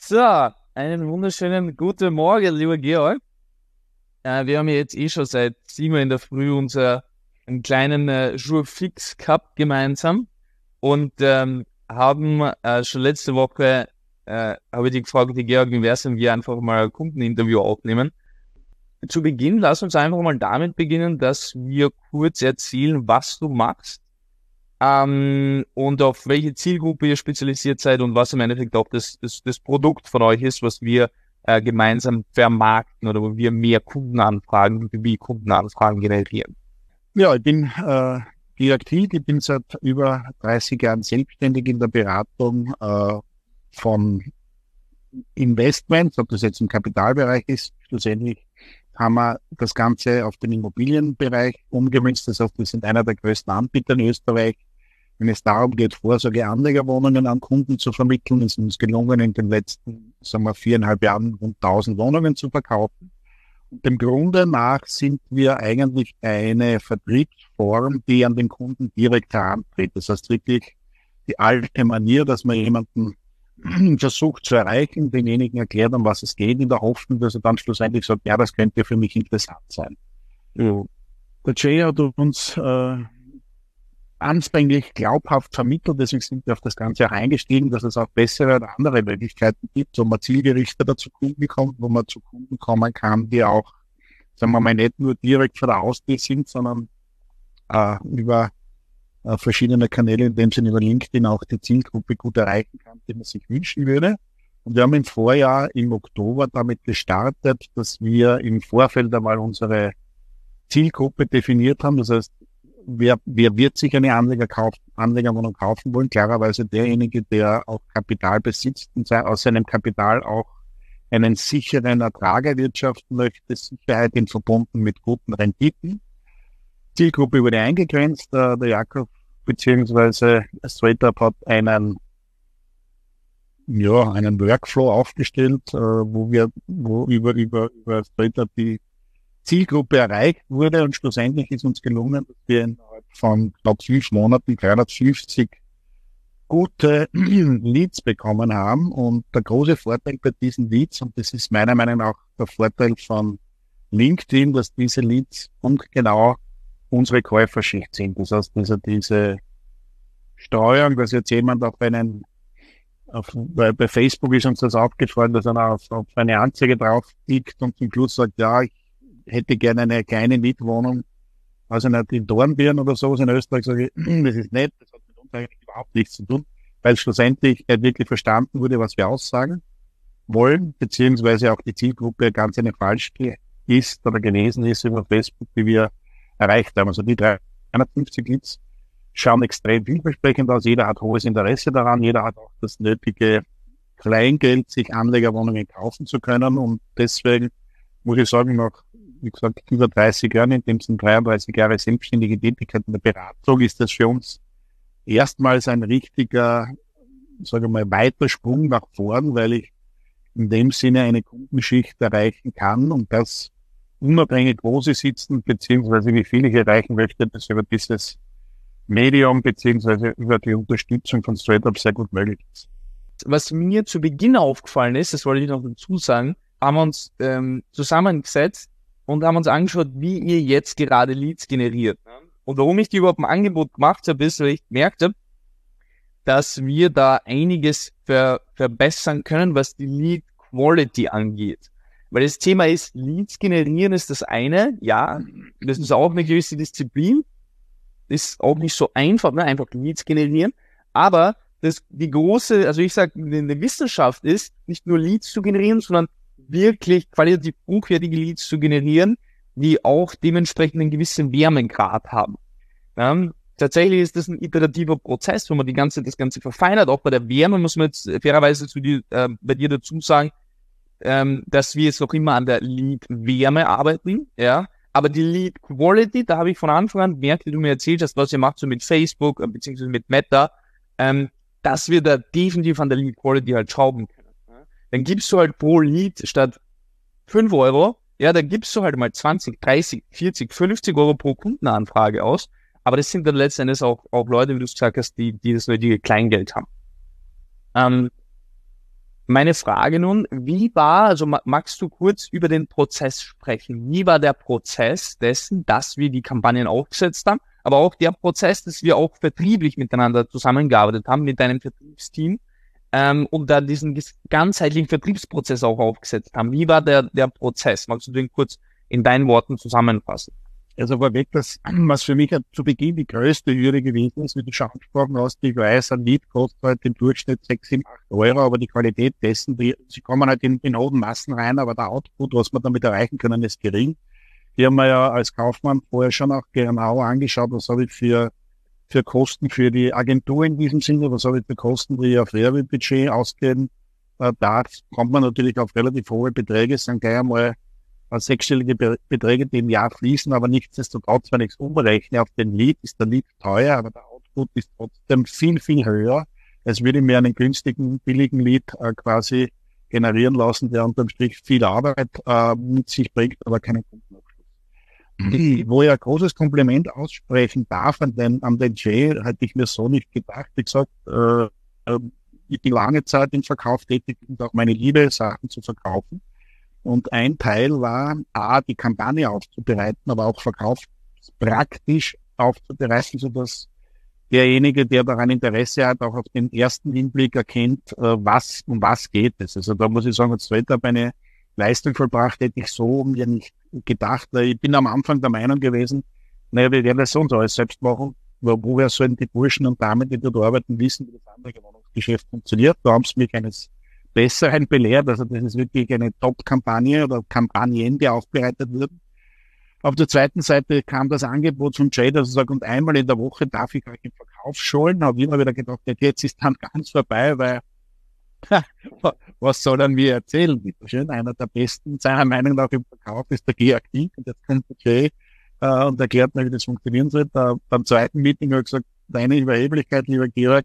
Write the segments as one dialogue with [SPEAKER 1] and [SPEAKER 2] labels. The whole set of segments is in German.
[SPEAKER 1] So, einen wunderschönen guten Morgen, lieber Georg. Wir haben ja jetzt schon seit 7 Uhr in der Früh einen kleinen Jour fix gehabt gemeinsam und haben schon letzte Woche, habe ich dich gefragt, die Georg, wie wär's, wenn wir einfach mal ein Kundeninterview aufnehmen. Zu Beginn, lass uns einfach mal damit beginnen, dass wir kurz erzählen, was du machst. Und auf welche Zielgruppe ihr spezialisiert seid und was im Endeffekt auch das Produkt von euch ist, was wir gemeinsam vermarkten oder wo wir mehr Kundenanfragen, wie Kundenanfragen generieren.
[SPEAKER 2] Ja, ich bin Georg Tilg, ich bin seit über 30 Jahren selbstständig in der Beratung von Investments, ob das jetzt im Kapitalbereich ist. Schlussendlich haben wir das Ganze auf den Immobilienbereich umgemünzt. Das heißt, wir sind einer der größten Anbieter in Österreich. Wenn es darum geht, Vorsorge-Anlegerwohnungen an Kunden zu vermitteln, ist uns gelungen, in den letzten, 4,5 Jahren rund 1000 Wohnungen zu verkaufen. Und dem Grunde nach sind wir eigentlich eine Vertriebsform, die an den Kunden direkt herantritt. Das heißt wirklich die alte Manier, dass man jemanden versucht zu erreichen, denjenigen erklärt, um was es geht, in der Hoffnung, dass er dann schlussendlich sagt, ja, das könnte für mich interessant sein. Ja. Der Jay hat uns anfänglich glaubhaft vermittelt, deswegen sind wir auf das Ganze auch eingestiegen, dass es auch bessere oder andere Möglichkeiten gibt, wo man zielgerichteter zu Kunden kommt, wo man zu Kunden kommen kann, die auch, sagen wir mal, nicht nur direkt vor der Haustür sind, sondern über verschiedene Kanäle, in dem Sinne über LinkedIn auch die Zielgruppe gut erreichen kann, die man sich wünschen würde. Und wir haben im Vorjahr, im Oktober, damit gestartet, dass wir im Vorfeld einmal unsere Zielgruppe definiert haben. Das heißt, wer wird sich eine Anlegerwohnung kaufen wollen? Klarerweise derjenige, der auch Kapital besitzt und aus seinem Kapital auch einen sicheren Ertrag erwirtschaften möchte, Sicherheit in verbunden mit guten Renditen. Zielgruppe wurde eingegrenzt. Der Jakob beziehungsweise StraightUp hat einen Workflow aufgestellt, wo über StraightUp die Zielgruppe erreicht wurde, und schlussendlich ist uns gelungen, dass wir innerhalb von knapp 5 Monaten 350 gute Leads bekommen haben. Und der große Vorteil bei diesen Leads, und das ist meiner Meinung nach der Vorteil von LinkedIn, dass diese Leads genau unsere Käuferschicht sind. Das heißt, diese Streuung, dass jetzt jemand bei Facebook ist uns das aufgefallen, dass er auf eine Anzeige draufklickt und zum Schluss sagt, ja, ich hätte gerne eine kleine Mietwohnung, also nicht in Dornbirn oder so, in Österreich sage ich, das ist nett, das hat mit uns eigentlich überhaupt nichts zu tun, weil schlussendlich nicht wirklich verstanden wurde, was wir aussagen wollen, beziehungsweise auch die Zielgruppe ganz eine falsch ist oder gelesen ist über Facebook, die wir erreicht haben. Also die 350 Leads schauen extrem vielversprechend aus, jeder hat hohes Interesse daran, jeder hat auch das nötige Kleingeld, sich Anlegerwohnungen kaufen zu können, und deswegen muss ich sagen, nach, wie gesagt, über 30 Jahren, in dem sind 33 Jahre selbstständige Tätigkeit in der Beratung, ist das für uns erstmals ein richtiger, sage ich mal, weiter Sprung nach vorn, weil ich in dem Sinne eine Kundenschicht erreichen kann, und das unabhängig, wo sie sitzen, beziehungsweise wie viel ich erreichen möchte, das über dieses Medium, beziehungsweise über die Unterstützung von StraightUp sehr gut möglich ist.
[SPEAKER 1] Was mir zu Beginn aufgefallen ist, das wollte ich noch dazu sagen, haben wir uns zusammengesetzt und haben uns angeschaut, wie ihr jetzt gerade Leads generiert. Und warum ich die überhaupt ein Angebot gemacht habe, ist, weil ich gemerkt habe, dass wir da einiges verbessern können, was die Lead Quality angeht. Weil das Thema ist, Leads generieren ist das eine, ja, das ist auch eine gewisse Disziplin, ist auch nicht so einfach, einfach Leads generieren, aber die große, also ich sage, eine Wissenschaft ist, nicht nur Leads zu generieren, sondern wirklich qualitativ hochwertige Leads zu generieren, die auch dementsprechend einen gewissen Wärmegrad haben. Tatsächlich ist das ein iterativer Prozess, wo man das Ganze verfeinert. Auch bei der Wärme muss man jetzt fairerweise bei dir dazu sagen, dass wir jetzt noch immer an der Lead-Wärme arbeiten, ja. Aber die Lead-Quality, da habe ich von Anfang an gemerkt, wie du mir erzählt hast, was ihr macht so mit Facebook, beziehungsweise mit Meta, dass wir da definitiv an der Lead-Quality halt schrauben können. Ja. Dann gibst du halt pro Lead statt 5 Euro, ja, da gibst du halt mal 20, 30, 40, 50 Euro pro Kundenanfrage aus. Aber das sind dann letztendlich auch Leute, wie du es gesagt hast, die das nötige Kleingeld haben. Meine Frage nun, magst du kurz über den Prozess sprechen? Wie war der Prozess dessen, dass wir die Kampagnen aufgesetzt haben, aber auch der Prozess, dass wir auch vertrieblich miteinander zusammengearbeitet haben mit deinem Vertriebsteam und da diesen ganzheitlichen Vertriebsprozess auch aufgesetzt haben? Wie war der Prozess? Magst du den kurz in deinen Worten zusammenfassen?
[SPEAKER 2] Also vorweg, das, was für mich zu Beginn die größte Hürde gewesen ist, wie du schon angesprochen hast, ich weiß, ein Lied kostet halt im Durchschnitt 6, 7, 8 Euro, aber die Qualität dessen, sie kommen halt in hohen Massen rein, aber der Output, was wir damit erreichen können, ist gering. Die haben wir ja als Kaufmann vorher schon auch genau angeschaut, was habe ich für Kosten für die Agentur in diesem Sinne, was habe ich für Kosten, die ich auf Werbebudget ausgeben. Da kommt man natürlich auf relativ hohe Beträge, sind gleich einmal sechsstellige Beträge, die im Jahr fließen, aber nichtsdestotrotz, wenn ich es umrechne auf den Lead, ist der Lead teuer, aber der Output ist trotzdem viel, viel höher, als würde ich mir einen günstigen, billigen Lead quasi generieren lassen, der unterm Strich viel Arbeit mit sich bringt, aber keinen Kundenabschluss. Wo ich ein großes Kompliment aussprechen darf an den Jay, hätte ich mir so nicht gedacht. Wie gesagt, ich bin lange Zeit im Verkauf tätig und auch meine Liebe, Sachen zu verkaufen. Und ein Teil war, die Kampagne aufzubereiten, aber auch verkaufspraktisch aufzubereiten, sodass derjenige, der daran Interesse hat, auch auf den ersten Hinblick erkennt, um was geht es. Also da muss ich sagen, als Zweiter eine Leistung vollbracht, hätte ich so mir nicht gedacht. Ich bin am Anfang der Meinung gewesen, wir werden das so und so alles selbst machen. Woher sollen die Burschen und Damen, die dort arbeiten, wissen, wie das andere Wohnungsgeschäft funktioniert? Da haben sie mich eines Besseren belehrt. Also das ist wirklich eine Top-Kampagne oder Kampagnen, die aufbereitet wurden. Auf der zweiten Seite kam das Angebot von Jay, dass er sagt, und einmal in der Woche darf ich euch im Verkauf schulen. Habe ich immer wieder gedacht, jetzt ist dann ganz vorbei, weil was soll er mir erzählen? Bitteschön. Einer der besten, seiner Meinung nach im Verkauf, ist der Georg Dink, und jetzt kommt der Jay und erklärt mir, wie das funktionieren soll. Beim zweiten Meeting habe ich gesagt, deine Überheblichkeit, lieber Georg,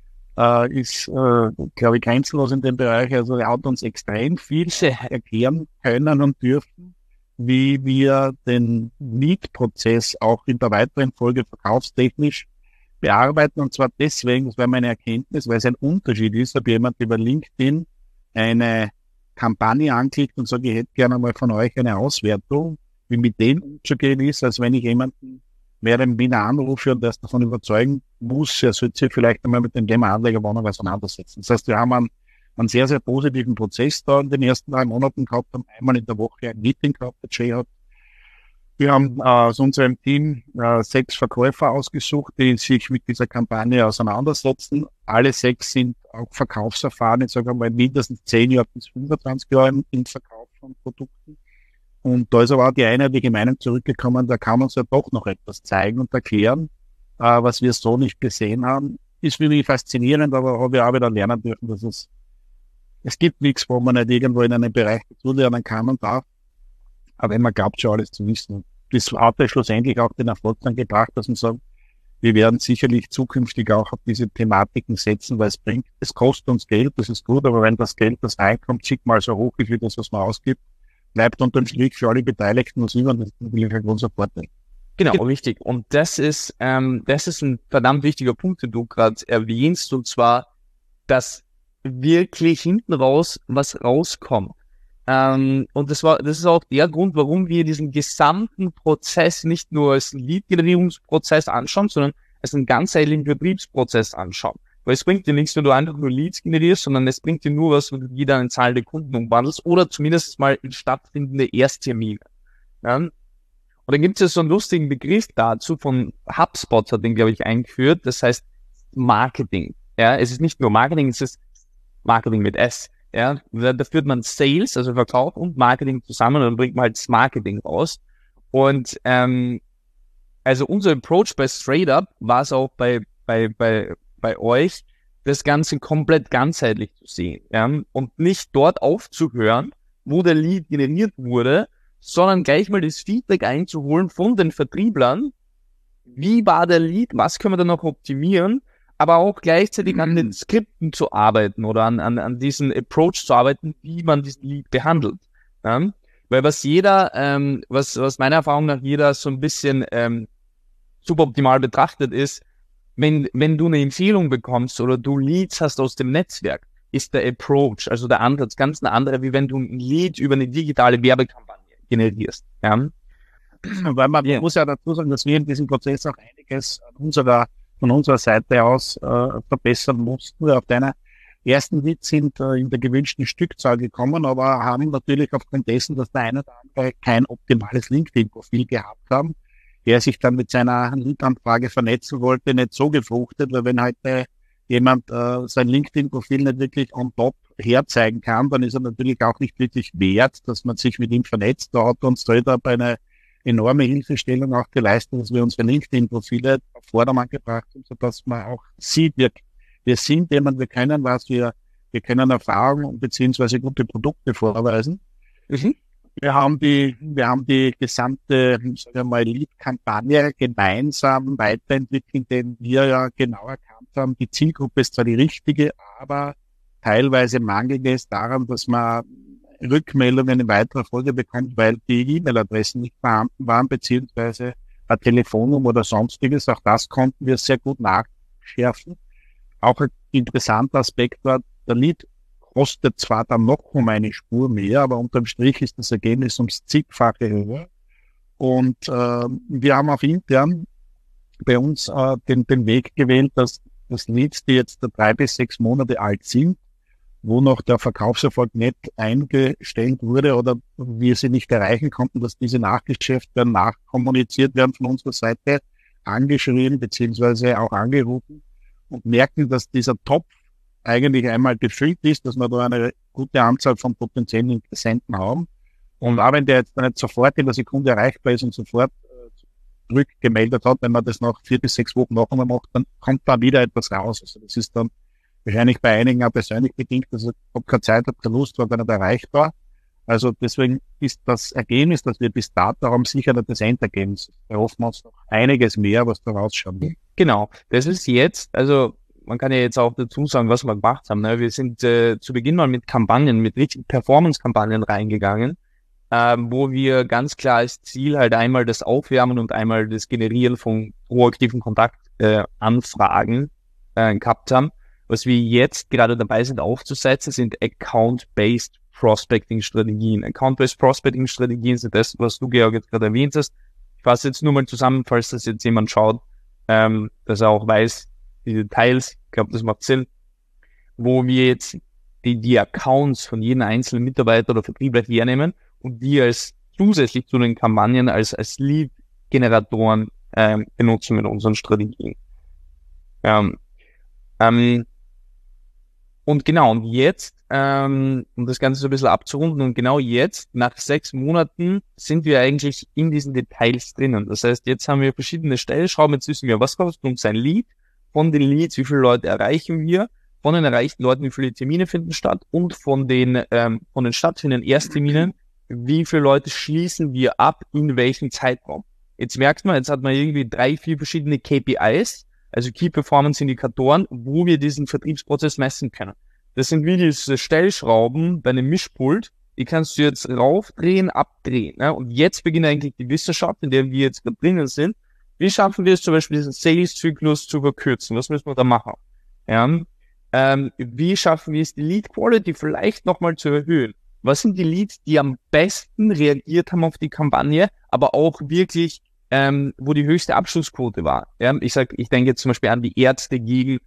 [SPEAKER 2] ist, glaube ich, grenzenlos in dem Bereich. Also er hat uns extrem viel erklären können und dürfen, wie wir den Lead-Prozess auch in der weiteren Folge verkaufstechnisch bearbeiten. Und zwar deswegen, das war meine Erkenntnis, weil es ein Unterschied ist, ob jemand über LinkedIn eine Kampagne anklickt und sagt, ich hätte gerne mal von euch eine Auswertung, wie mit dem umzugehen ist, als wenn ich jemanden mehr im Wiener anrufe und das davon überzeugen muss, er sollte sich vielleicht einmal mit dem Thema Anlegerwohnung auseinandersetzen. Das heißt, wir haben einen sehr, sehr positiven Prozess da in den ersten 3 Monaten gehabt, haben einmal in der Woche ein Meeting gehabt, der Jay hat. Wir haben aus unserem Team 6 Verkäufer ausgesucht, die sich mit dieser Kampagne auseinandersetzen. Alle 6 sind auch verkaufserfahren, ich sage mal mindestens 10 Jahre bis 25 Jahre im Verkauf von Produkten. Und da ist aber auch die einheitliche Meinung zurückgekommen, da kann man uns ja doch noch etwas zeigen und erklären, was wir so nicht gesehen haben. Ist für mich faszinierend, aber habe ich auch wieder lernen dürfen, dass es gibt nichts, wo man nicht irgendwo in einem Bereich dazulernen kann und darf. Aber wenn man glaubt, schon alles zu wissen. Das hat ja schlussendlich auch den Erfolg dann gebracht, dass man sagt, wir werden sicherlich zukünftig auch auf diese Thematiken setzen, weil es kostet uns Geld, das ist gut, aber wenn das Geld, das reinkommt, zigmal so hoch ist wie das, was man ausgibt, bleibt unterm Strich für alle Beteiligten was über, und das ist natürlich ein großer Vorteil.
[SPEAKER 1] Genau, richtig. Und das ist ein verdammt wichtiger Punkt, den du gerade erwähnst, und zwar, dass wirklich hinten raus was rauskommt. Und das ist auch der Grund, warum wir diesen gesamten Prozess nicht nur als Lead-Generierungsprozess anschauen, sondern als einen ganzheitlichen Vertriebsprozess anschauen. Weil es bringt dir nichts, wenn du einfach nur Leads generierst, sondern es bringt dir nur was, wenn du wieder eine Zahl der Kunden umwandelst oder zumindest mal in stattfindende Ersttermine. Ja? Und dann gibt es ja so einen lustigen Begriff dazu von HubSpot, hat den, glaube ich, eingeführt. Das heißt Marketing. Ja, es ist nicht nur Marketing, es ist Marketing mit S. Ja, da führt man Sales, also Verkauf und Marketing zusammen, und dann bringt man halt das Marketing raus. Und also unser Approach bei StraightUp war es auch bei euch, das Ganze komplett ganzheitlich zu sehen, ja, und nicht dort aufzuhören, wo der Lead generiert wurde, sondern gleich mal das Feedback einzuholen von den Vertrieblern. Wie war der Lead? Was können wir da noch optimieren? Aber auch gleichzeitig an den Skripten zu arbeiten oder an diesen Approach zu arbeiten, wie man diesen Lead behandelt. Ja? Weil was meiner Erfahrung nach jeder so ein bisschen suboptimal betrachtet ist, wenn du eine Empfehlung bekommst oder du Leads hast aus dem Netzwerk, ist der Approach, also der Ansatz, ganz ein anderer, wie wenn du ein Lead über eine digitale Werbekampagne generierst. Ja?
[SPEAKER 2] Weil man muss ja dazu sagen, dass wir in diesem Prozess auch einiges von unserer Seite aus verbessern mussten. Auf deiner ersten Leads sind in der gewünschten Stückzahl gekommen, aber haben natürlich aufgrund dessen, dass der eine oder andere kein optimales LinkedIn-Profil gehabt haben, der sich dann mit seiner Lead-Anfrage vernetzen wollte, nicht so gefruchtet, weil wenn heute jemand sein LinkedIn-Profil nicht wirklich on top herzeigen kann, dann ist er natürlich auch nicht wirklich wert, dass man sich mit ihm vernetzt. Da hat uns Straight-up eine enorme Hilfestellung auch geleistet, dass wir unsere LinkedIn-Profile auf Vordermann gebracht haben, sodass man auch sieht, wir sind jemand, wir können was, wir können Erfahrung bzw. gute Produkte vorweisen.
[SPEAKER 1] Mhm.
[SPEAKER 2] Wir haben die gesamte, sagen wir mal, Lead-Kampagne gemeinsam weiterentwickelt, denn wir ja genau erkannt haben, die Zielgruppe ist zwar die richtige, aber teilweise mangelt es daran, dass man Rückmeldungen in weiterer Folge bekommt, weil die E-Mail-Adressen nicht vorhanden waren, beziehungsweise eine Telefonnummer oder sonstiges. Auch das konnten wir sehr gut nachschärfen. Auch ein interessanter Aspekt war, der Lead kostet zwar dann noch um eine Spur mehr, aber unterm Strich ist das Ergebnis ums zigfache höher. Und wir haben auch intern bei uns den Weg gewählt, dass Leads, die jetzt 3 bis 6 Monate alt sind, wo noch der Verkaufserfolg nicht eingestellt wurde oder wir sie nicht erreichen konnten, dass diese nachgeschärft werden, nachkommuniziert werden von unserer Seite, angeschrieben beziehungsweise auch angerufen und merken, dass dieser Topf eigentlich einmal gefüllt ist, dass wir da eine gute Anzahl von potenziellen Interessenten haben. Und auch wenn der jetzt nicht sofort in der Sekunde erreichbar ist und sofort zurückgemeldet hat, wenn man das nach 4 bis 6 Wochen noch einmal macht, dann kommt da wieder etwas raus. Also das ist dann wahrscheinlich bei einigen auch persönlich bedingt, also ich habe keine Zeit, habe keine Lust, war gar nicht erreichbar. Also deswegen ist das Ergebnis, das wir bis dato haben, sicher nicht das Endergebnis. Wir hoffen uns noch einiges mehr, was da rausschauen wird.
[SPEAKER 1] Genau, das ist jetzt, also man kann ja jetzt auch dazu sagen, was wir gemacht haben. Ne? Wir sind zu Beginn mal mit Kampagnen, mit richtigen Performance-Kampagnen reingegangen, wo wir ganz klar als Ziel halt einmal das Aufwärmen und einmal das Generieren von proaktiven Kontaktanfragen gehabt haben. Was wir jetzt gerade dabei sind aufzusetzen, sind Account-Based Prospecting-Strategien. Account-Based Prospecting-Strategien sind das, was du, Georg, jetzt gerade erwähnt hast. Ich fasse jetzt nur mal zusammen, falls das jetzt jemand schaut, dass er auch weiß, die Details, ich glaube, das macht Sinn, wo wir jetzt die Accounts von jedem einzelnen Mitarbeiter oder Vertriebler hernehmen und die als zusätzlich zu den Kampagnen als Lead-Generatoren benutzen mit unseren Strategien. Und genau, und jetzt, um das Ganze so ein bisschen abzurunden, und genau jetzt, nach 6 Monaten, sind wir eigentlich in diesen Details drinnen. Das heißt, jetzt haben wir verschiedene Stellschrauben, jetzt wissen wir, was kostet uns ein Lead, von den Leads, wie viele Leute erreichen wir, von den erreichten Leuten, wie viele Termine finden statt und von den stattfindenden Erstterminen, wie viele Leute schließen wir ab, in welchem Zeitraum. Jetzt merkt man, jetzt hat man irgendwie 3, 4 verschiedene KPIs, also Key Performance Indikatoren, wo wir diesen Vertriebsprozess messen können. Das sind wie diese Stellschrauben bei einem Mischpult, die kannst du jetzt raufdrehen, abdrehen. Ne? Und jetzt beginnt eigentlich die Wissenschaft, in der wir jetzt gerade drinnen sind. Wie schaffen wir es zum Beispiel, diesen Sales-Zyklus zu verkürzen? Was müssen wir da machen? Ja? Wie schaffen wir es, die Lead-Quality vielleicht nochmal zu erhöhen? Was sind die Leads, die am besten reagiert haben auf die Kampagne, aber auch wirklich wo die höchste Abschlussquote war. Ja, ich denke jetzt zum Beispiel an die Ärzte gegen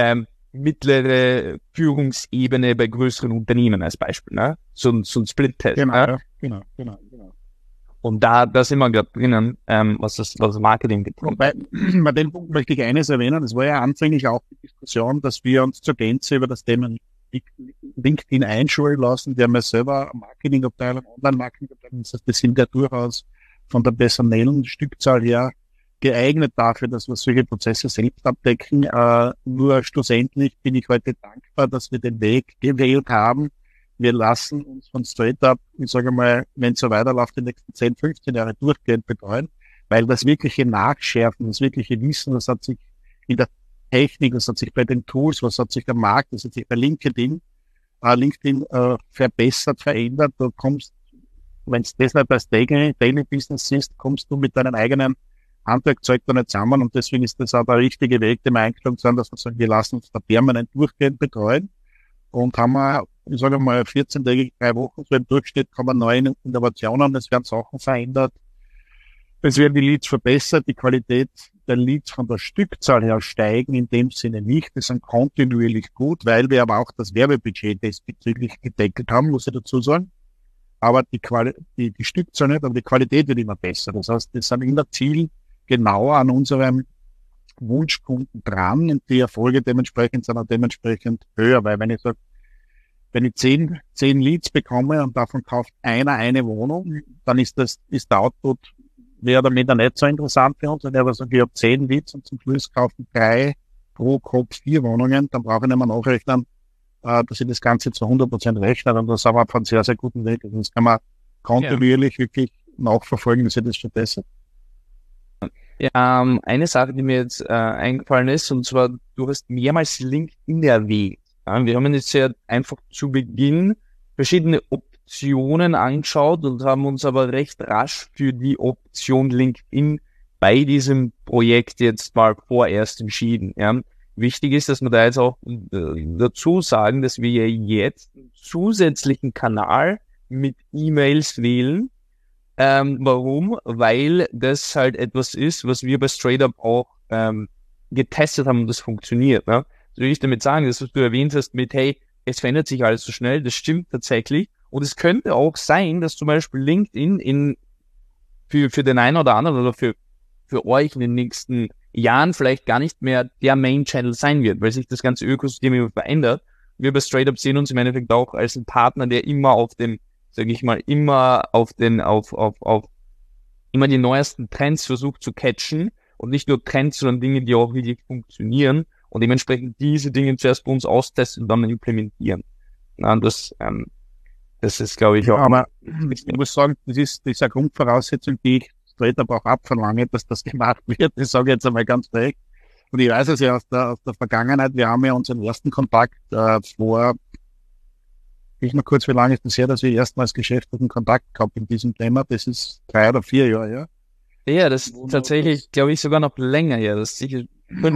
[SPEAKER 1] mittlere Führungsebene bei größeren Unternehmen als Beispiel, ne? So ein Split-Test.
[SPEAKER 2] Genau,
[SPEAKER 1] ne?
[SPEAKER 2] Genau.
[SPEAKER 1] Und da sind wir gerade drinnen, was das Marketing betrifft.
[SPEAKER 2] Bei dem Punkt möchte ich eines erwähnen, es war ja anfänglich auch die Diskussion, dass wir uns zur Gänze über das Thema LinkedIn einschulen lassen. Wir haben ja selber Marketingabteilung, Online-Marketingabteilung, das heißt, wir sind ja durchaus von der personellen Stückzahl her geeignet dafür, dass wir solche Prozesse selbst abdecken. Nur schlussendlich bin ich heute dankbar, dass wir den Weg gewählt haben. Wir lassen uns von Straight-up, ich sage mal, wenn es so weiterläuft, die nächsten 10, 15 Jahre durchgehend betreuen, weil das wirkliche Nachschärfen, das wirkliche Wissen, das hat sich in der Technik, das hat sich bei den Tools, was hat sich am Markt, das hat sich bei LinkedIn verbessert, verändert. Du kommst, wenn es das nicht als Daily Business ist, kommst du mit deinem eigenen Handwerkzeug da nicht zusammen und deswegen ist das auch der richtige Weg, dem eingeschlagen zu sein, dass wir sagen, wir lassen uns da permanent durchgehend betreuen und haben wir, ich sage mal, 14-tägig, 3 Wochen, so im Durchschnitt kommen neue Innovationen, es werden Sachen verändert, es werden die Leads verbessert, die Qualität der Leads von der Stückzahl her steigen, in dem Sinne nicht. Die sind kontinuierlich gut, weil wir aber auch das Werbebudget diesbezüglich gedeckelt haben, muss ich dazu sagen. Aber die Stückzahl nicht, aber die Qualität wird immer besser. Das heißt, wir sind immer zielgenauer an unserem Wunschkunden dran und die Erfolge dementsprechend sind auch dementsprechend höher, weil wenn ich sage, wenn ich 10 Leads bekomme und davon kauft einer eine Wohnung, dann ist der Output mehr oder minder nicht so interessant für uns. Wenn ich aber sage, ich habe 10 Leads und zum Schluss kaufen 3 pro Kopf 4 Wohnungen, dann brauche ich nicht mehr nachrechnen, dass ich das Ganze zu 100% rechne. Und da sind wir auf einem sehr, sehr guten Weg. Also das kann man kontinuierlich wirklich nachverfolgen, dass sich das verbessert.
[SPEAKER 1] Ja, eine Sache, die mir jetzt eingefallen ist, und zwar, du hast mehrmals LinkedIn erwähnt. Ja, wir haben jetzt ja einfach zu Beginn verschiedene Optionen angeschaut und haben uns aber recht rasch für die Option LinkedIn bei diesem Projekt jetzt mal vorerst entschieden. Ja. Wichtig ist, dass wir da jetzt auch dazu sagen, dass wir ja jetzt einen zusätzlichen Kanal mit E-Mails wählen. Warum? Weil das halt etwas ist, was wir bei StraightUp auch getestet haben und das funktioniert. Ne? So will ich damit sagen, das, was du erwähnt hast mit, hey, es verändert sich alles so schnell, das stimmt tatsächlich. Und es könnte auch sein, dass zum Beispiel LinkedIn für den einen oder anderen oder für euch in den nächsten Jahren vielleicht gar nicht mehr der Main-Channel sein wird, weil sich das ganze Ökosystem immer verändert. Wir bei StraightUp sehen uns im Endeffekt auch als ein Partner, der immer auf dem, sage ich mal, immer immer die neuesten Trends versucht zu catchen und nicht nur Trends, sondern Dinge, die auch wirklich funktionieren und dementsprechend diese Dinge zuerst bei uns austesten und dann implementieren. Ja, das ist, glaube ich, auch.
[SPEAKER 2] Aber ich muss sagen, das ist eine Grundvoraussetzung, die ich StraightUp auch abverlange, dass das gemacht wird. Das sage ich jetzt einmal ganz direkt. Und ich weiß es ja aus der Vergangenheit, wir haben ja unseren ersten Kontakt vor, ich noch kurz, wie lange ist das her, dass wir erstmals geschäftlichen Kontakt gehabt in diesem Thema? Das ist 3 oder 4 Jahre her.
[SPEAKER 1] Ja, das ist tatsächlich, glaube ich, sogar noch länger her. Das ist sicher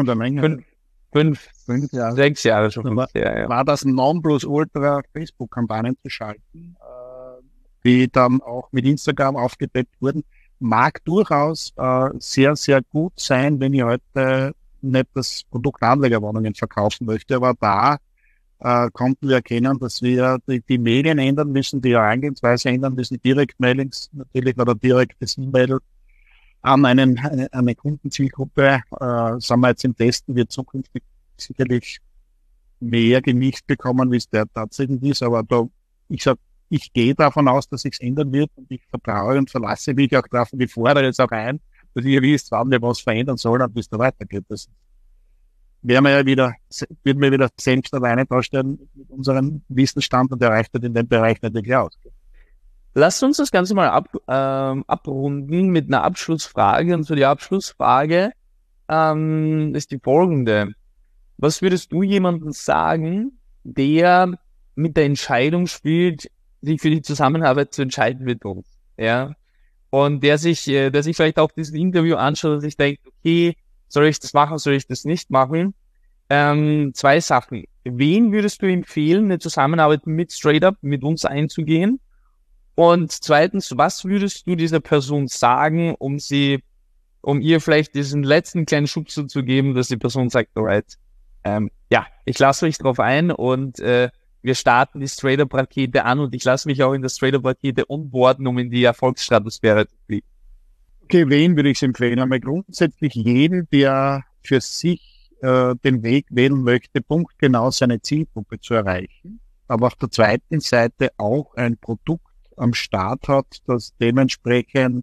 [SPEAKER 1] 5, 6 Jahre schon.
[SPEAKER 2] War das Nonplusultra Facebook-Kampagnen zu schalten, die dann auch mit Instagram aufgedeckt wurden. Mag durchaus sehr, sehr gut sein, wenn ich heute nicht das Produkt Anlegerwohnungen verkaufen möchte, aber da konnten wir erkennen, dass wir die Medien ändern müssen, die Herangehensweise ändern müssen, Direktmailings natürlich oder direktes E-Mail an eine Kundenzielgruppe. Sind wir jetzt im Testen, wird zukünftig sicherlich mehr Gewicht bekommen, wie es der tatsächlich ist, aber ich gehe davon aus, dass sich's ändern wird und ich vertraue und verlasse mich auch darauf und ich fordere jetzt auch ein, dass ihr wisst, wann wir was verändern sollen und wie es da weitergeht. Das würden wir wieder selbst alleine darstellen mit unserem Wissensstand und erreicht in dem Bereich natürlich aus.
[SPEAKER 1] Lasst uns das Ganze mal abrunden mit einer Abschlussfrage. Und so die Abschlussfrage ist die folgende. Was würdest du jemandem sagen, der mit der Entscheidung spielt, sich für die Zusammenarbeit zu entscheiden mit uns? Ja. Und der sich vielleicht auch dieses Interview anschaut und sich denkt, okay, soll ich das machen, soll ich das nicht machen? 2 Sachen. Wen würdest du empfehlen, eine Zusammenarbeit mit StraightUp, mit uns einzugehen? Und zweitens, was würdest du dieser Person sagen, um ihr vielleicht diesen letzten kleinen Schubser zu geben, dass die Person sagt, alright, ich lasse euch drauf ein und wir starten die StraightUp-Rakete an und ich lasse mich auch in der StraightUp-Rakete onboarden, um in die Erfolgsstratosphäre zu fliegen.
[SPEAKER 2] Okay, wen würde ich empfehlen? Einmal grundsätzlich jeden, der für sich den Weg wählen möchte, punktgenau seine Zielgruppe zu erreichen, aber auf der zweiten Seite auch ein Produkt am Start hat, das dementsprechend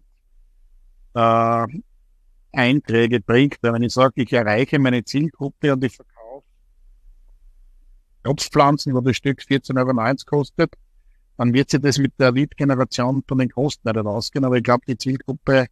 [SPEAKER 2] Einträge bringt. Wenn ich sage, ich erreiche meine Zielgruppe und ich verkaufe Obstpflanzen, wo das Stück 14,90 € kostet, dann wird sich das mit der Lead-Generation von den Kosten nicht ausgehen. Aber ich glaube, die Zielgruppe,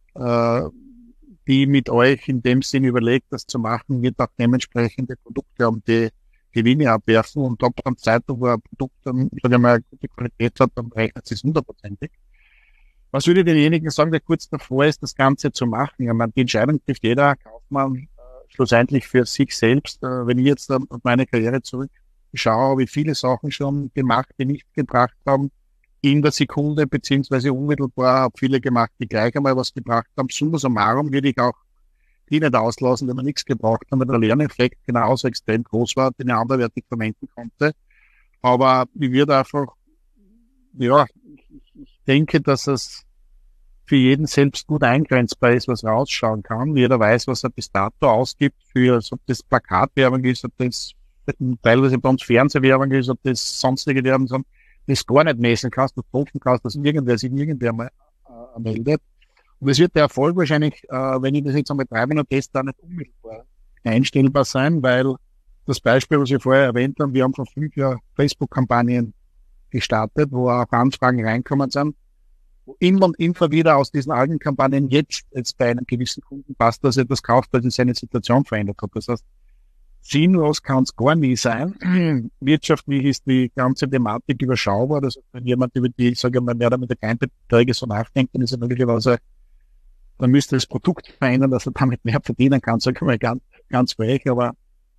[SPEAKER 2] die mit euch in dem Sinn überlegt, das zu machen, wird auch dementsprechende Produkte haben, die Gewinne abwerfen. Und ab einer Zeit, wo ein Produkt dann, sag ich mal, eine gute Qualität hat, dann rechnet es 100%. Was würde ich denjenigen sagen, der kurz davor ist, das Ganze zu machen? Ich meine, die Entscheidung trifft jeder Kaufmann schlussendlich für sich selbst. Wenn ich jetzt auf meine Karriere zurückdenke, schaue, habe ich viele Sachen schon gemacht, die nicht gebracht haben in der Sekunde, beziehungsweise unmittelbar, habe viele gemacht, die gleich einmal was gebracht haben. Summa summarum würde ich auch die nicht auslassen, wenn man nichts gebraucht hat, weil der Lerneffekt genauso extrem groß war, den ich anderweitig verwenden konnte. Aber ich würde einfach, ja, ich denke, dass es für jeden selbst gut eingrenzbar ist, was rausschauen kann. Jeder weiß, was er bis dato ausgibt für, ob das Plakatwerbung ist, ob das teilweise bei uns Fernsehwerbung ist, ob das sonstige Werbung sind, das gar nicht messen kannst, du hoffen kannst, dass irgendwer sich irgendwer mal meldet. Und es wird der Erfolg wahrscheinlich, wenn ich das jetzt einmal 3 Monate teste, auch nicht unmittelbar einstellbar sein, weil das Beispiel, was ich vorher erwähnt habe, wir haben vor 5 Jahren Facebook-Kampagnen gestartet, wo auch Anfragen reinkommen sind, wo immer und immer wieder aus diesen alten Kampagnen jetzt bei einem gewissen Kunden passt, dass er etwas kauft, weil sich seine Situation verändert hat. Das heißt, sinnlos kann es gar nie sein. Wirtschaftlich ist die ganze Thematik überschaubar. Das heißt, wenn jemand über die, ich sage mal, mehr oder weniger Kleinbeträge so nachdenkt, dann ist er möglicherweise, dann müsste das Produkt verändern, dass er damit mehr verdienen kann, sage ich mal ganz frech, aber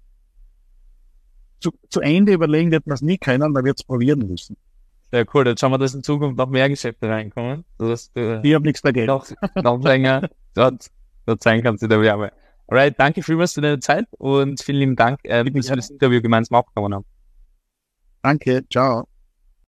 [SPEAKER 2] zu Ende überlegen wird man es nie können, man wird es probieren müssen.
[SPEAKER 1] Sehr cool, jetzt schauen wir, dass in Zukunft noch mehr Geschäfte reinkommen.
[SPEAKER 2] Ich habe nichts dagegen.
[SPEAKER 1] Noch länger dort sein kannst in der Werbe. Alright, danke vielmals für deine Zeit und vielen lieben Dank, dass wir das Interview gemeinsam aufgenommen haben.
[SPEAKER 2] Danke, ciao.